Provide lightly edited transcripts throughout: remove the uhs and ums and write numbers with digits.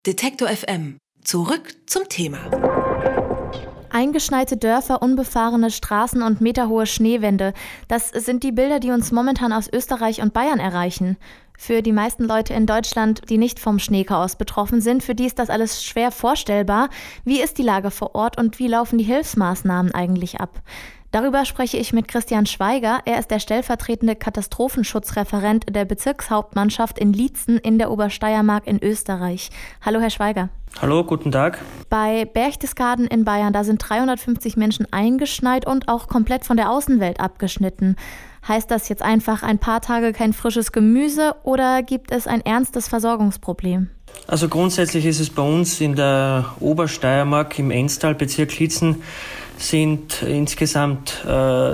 Detektor FM. Zurück zum Thema. Eingeschneite Dörfer, unbefahrene Straßen und meterhohe Schneewände. Das sind die Bilder, die uns momentan aus Österreich und Bayern erreichen. Für die meisten Leute in Deutschland, die nicht vom Schneechaos betroffen sind, für die ist das alles schwer vorstellbar. Wie ist die Lage vor Ort und wie laufen die Hilfsmaßnahmen eigentlich ab? Darüber spreche ich mit Christian Schweiger. Er ist der stellvertretende Katastrophenschutzreferent der Bezirkshauptmannschaft in Liezen in der Obersteiermark in Österreich. Hallo, Herr Schweiger. Hallo, guten Tag. Bei Berchtesgaden in Bayern, da sind 350 Menschen eingeschneit und auch komplett von der Außenwelt abgeschnitten. Heißt das jetzt einfach ein paar Tage kein frisches Gemüse oder gibt es ein ernstes Versorgungsproblem? Also grundsätzlich ist es bei uns in der Obersteiermark im Enstal-Bezirk Liezen sind insgesamt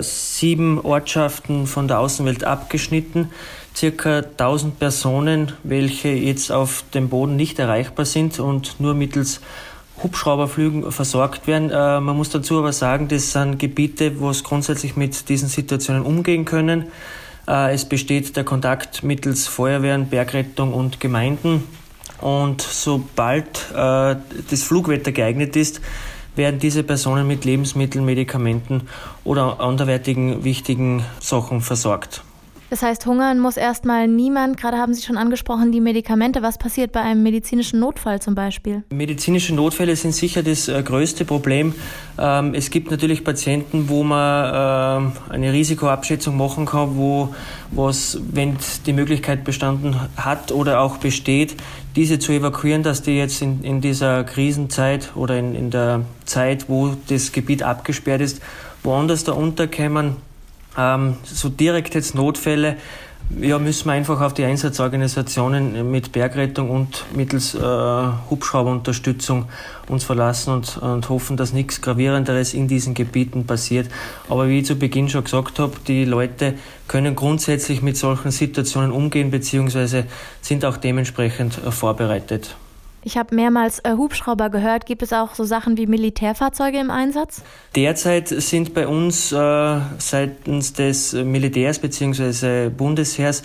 7 Ortschaften von der Außenwelt abgeschnitten. Circa 1000 Personen, welche jetzt auf dem Boden nicht erreichbar sind und nur mittels Hubschrauberflügen versorgt werden. Man muss dazu aber sagen, das sind Gebiete, wo es grundsätzlich mit diesen Situationen umgehen können. Es besteht der Kontakt mittels Feuerwehren, Bergrettung und Gemeinden. Und sobald das Flugwetter geeignet ist, werden diese Personen mit Lebensmitteln, Medikamenten oder anderweitigen wichtigen Sachen versorgt. Das heißt, hungern muss erstmal niemand. Gerade haben Sie schon angesprochen, die Medikamente. Was passiert bei einem medizinischen Notfall zum Beispiel? Medizinische Notfälle sind sicher das größte Problem. Es gibt natürlich Patienten, wo man eine Risikoabschätzung machen kann, wenn die Möglichkeit bestanden hat oder auch besteht, diese zu evakuieren, dass die jetzt in dieser Krisenzeit oder in der Zeit, wo das Gebiet abgesperrt ist, woanders da unterkommen. So direkt jetzt Notfälle, müssen wir einfach auf die Einsatzorganisationen mit Bergrettung und mittels Hubschrauberunterstützung uns verlassen und hoffen, dass nichts Gravierenderes in diesen Gebieten passiert. Aber wie ich zu Beginn schon gesagt habe, die Leute können grundsätzlich mit solchen Situationen umgehen bzw. sind auch dementsprechend vorbereitet. Ich habe mehrmals Hubschrauber gehört. Gibt es auch so Sachen wie Militärfahrzeuge im Einsatz? Derzeit sind bei uns seitens des Militärs bzw. Bundesheers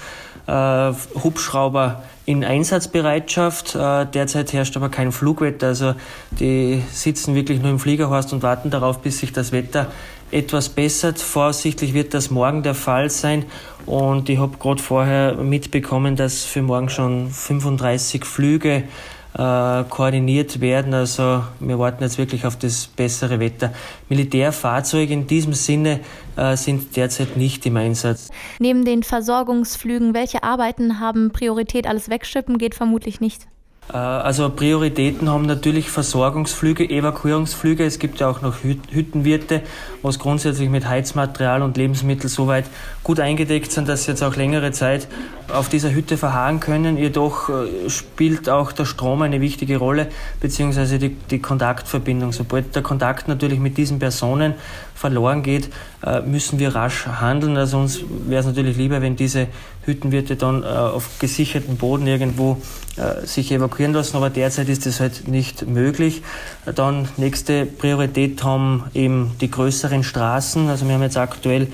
Hubschrauber in Einsatzbereitschaft. Derzeit herrscht aber kein Flugwetter. Also die sitzen wirklich nur im Fliegerhorst und warten darauf, bis sich das Wetter etwas bessert. Voraussichtlich wird das morgen der Fall sein. Und ich habe gerade vorher mitbekommen, dass für morgen schon 35 Flüge koordiniert werden. Also wir warten jetzt wirklich auf das bessere Wetter. Militärfahrzeuge in diesem Sinne sind derzeit nicht im Einsatz. Neben den Versorgungsflügen, welche Arbeiten haben Priorität? Alles wegschippen geht vermutlich nicht. Also Prioritäten haben natürlich Versorgungsflüge, Evakuierungsflüge. Es gibt ja auch noch Hüttenwirte, was grundsätzlich mit Heizmaterial und Lebensmitteln soweit gut eingedeckt sind, dass sie jetzt auch längere Zeit auf dieser Hütte verharren können. Jedoch spielt auch der Strom eine wichtige Rolle, beziehungsweise die Kontaktverbindung. Sobald der Kontakt natürlich mit diesen Personen verloren geht, müssen wir rasch handeln. Also uns wäre es natürlich lieber, wenn diese Hüttenwirte dann auf gesichertem Boden irgendwo sich evakuieren lassen, aber derzeit ist das halt nicht möglich. Dann nächste Priorität haben eben die größeren Straßen. Also wir haben jetzt aktuell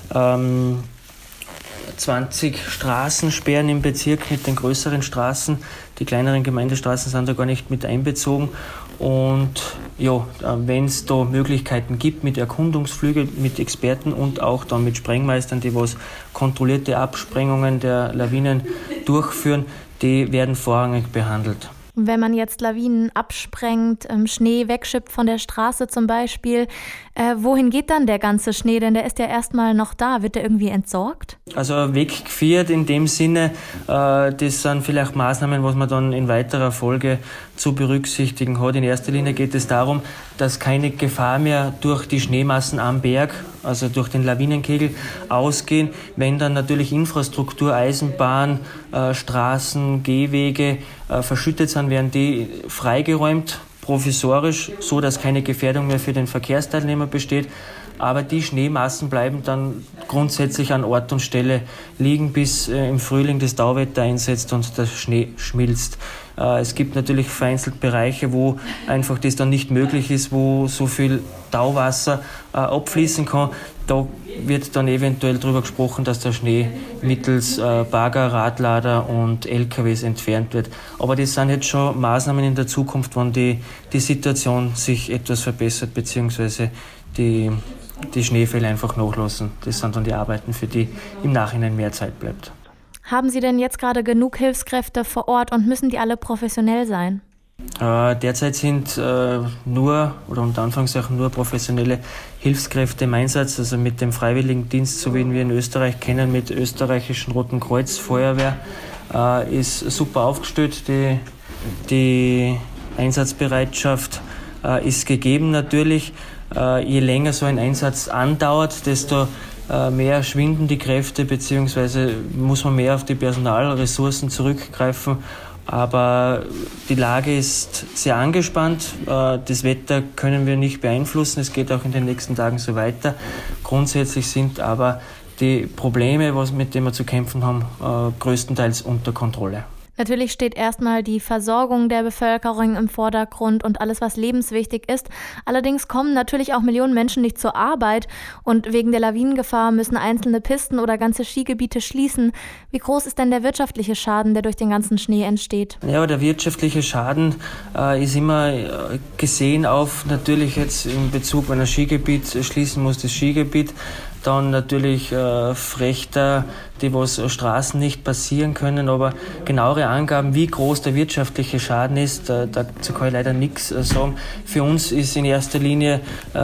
20 Straßensperren im Bezirk mit den größeren Straßen. Die kleineren Gemeindestraßen sind da gar nicht mit einbezogen. Und wenn es da Möglichkeiten gibt mit Erkundungsflügen, mit Experten und auch dann mit Sprengmeistern, die was kontrollierte Absprengungen der Lawinen durchführen, die werden vorrangig behandelt. Wenn man jetzt Lawinen absprengt, Schnee wegschippt von der Straße zum Beispiel, wohin geht dann der ganze Schnee? Denn der ist ja erstmal noch da. Wird der irgendwie entsorgt? Also weggeführt in dem Sinne, das sind vielleicht Maßnahmen, was man dann in weiterer Folge zu berücksichtigen hat. In erster Linie geht es darum, dass keine Gefahr mehr durch die Schneemassen am Berg, also durch den Lawinenkegel, ausgehen. Wenn dann natürlich Infrastruktur, Eisenbahn, Straßen, Gehwege verschüttet sind, werden die freigeräumt, provisorisch, so dass keine Gefährdung mehr für den Verkehrsteilnehmer besteht. Aber die Schneemassen bleiben dann grundsätzlich an Ort und Stelle liegen, bis im Frühling das Tauwetter einsetzt und der Schnee schmilzt. Es gibt natürlich vereinzelt Bereiche, wo einfach das dann nicht möglich ist, wo so viel Tauwasser abfließen kann. Da wird dann eventuell darüber gesprochen, dass der Schnee mittels Bagger, Radlader und LKWs entfernt wird. Aber das sind jetzt schon Maßnahmen in der Zukunft, wenn die Situation sich etwas verbessert, beziehungsweise die Schneefälle einfach nachlassen. Das sind dann die Arbeiten, für die im Nachhinein mehr Zeit bleibt. Haben Sie denn jetzt gerade genug Hilfskräfte vor Ort und müssen die alle professionell sein? Derzeit sind nur oder unter Anführungszeichen nur professionelle Hilfskräfte im Einsatz, also mit dem Freiwilligendienst, so wie wir in Österreich kennen, mit österreichischen Roten Kreuz, Feuerwehr, ist super aufgestellt. Die Einsatzbereitschaft ist gegeben natürlich. Je länger so ein Einsatz andauert, desto mehr schwinden die Kräfte, beziehungsweise muss man mehr auf die Personalressourcen zurückgreifen. Aber die Lage ist sehr angespannt. Das Wetter können wir nicht beeinflussen. Es geht auch in den nächsten Tagen so weiter. Grundsätzlich sind aber die Probleme, mit denen wir zu kämpfen haben, größtenteils unter Kontrolle. Natürlich steht erstmal die Versorgung der Bevölkerung im Vordergrund und alles, was lebenswichtig ist. Allerdings kommen natürlich auch Millionen Menschen nicht zur Arbeit und wegen der Lawinengefahr müssen einzelne Pisten oder ganze Skigebiete schließen. Wie groß ist denn der wirtschaftliche Schaden, der durch den ganzen Schnee entsteht? Ja, der wirtschaftliche Schaden ist immer gesehen auf natürlich jetzt in Bezug, wenn ein Skigebiet schließen muss, das Skigebiit. Dann natürlich Frächter, die was Straßen nicht passieren können, aber genauere Angaben, wie groß der wirtschaftliche Schaden ist, dazu kann ich leider nichts sagen. Für uns ist in erster Linie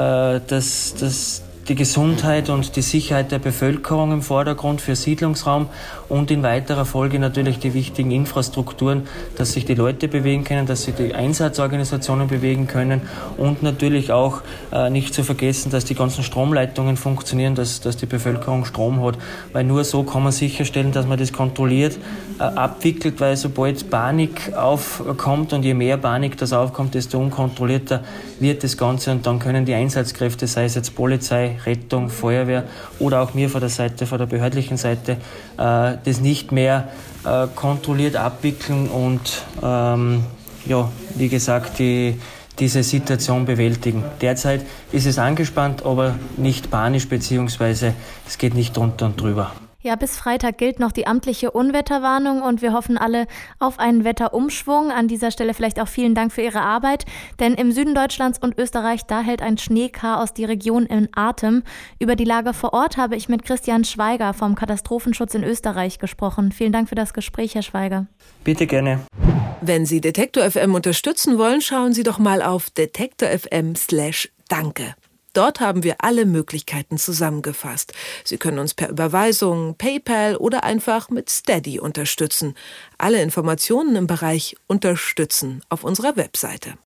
die Gesundheit und die Sicherheit der Bevölkerung im Vordergrund für Siedlungsraum und in weiterer Folge natürlich die wichtigen Infrastrukturen, dass sich die Leute bewegen können, dass sich die Einsatzorganisationen bewegen können und natürlich auch nicht zu vergessen, dass die ganzen Stromleitungen funktionieren, dass die Bevölkerung Strom hat, weil nur so kann man sicherstellen, dass man das kontrolliert abwickelt, weil sobald Panik aufkommt und je mehr Panik das aufkommt, desto unkontrollierter wird das Ganze und dann können die Einsatzkräfte, sei es jetzt Polizei, Rettung, Feuerwehr oder auch mir von der behördlichen Seite, das nicht mehr kontrolliert abwickeln und wie gesagt, diese Situation bewältigen. Derzeit ist es angespannt, aber nicht panisch, beziehungsweise es geht nicht drunter und drüber. Ja, bis Freitag gilt noch die amtliche Unwetterwarnung und wir hoffen alle auf einen Wetterumschwung. An dieser Stelle vielleicht auch vielen Dank für Ihre Arbeit, denn im Süden Deutschlands und Österreich, da hält ein Schneechaos die Region in Atem. Über die Lage vor Ort habe ich mit Christian Schweiger vom Katastrophenschutz in Österreich gesprochen. Vielen Dank für das Gespräch, Herr Schweiger. Bitte gerne. Wenn Sie Detektor FM unterstützen wollen, schauen Sie doch mal auf detektor.fm/danke. Dort haben wir alle Möglichkeiten zusammengefasst. Sie können uns per Überweisung, PayPal oder einfach mit Steady unterstützen. Alle Informationen im Bereich Unterstützen auf unserer Webseite.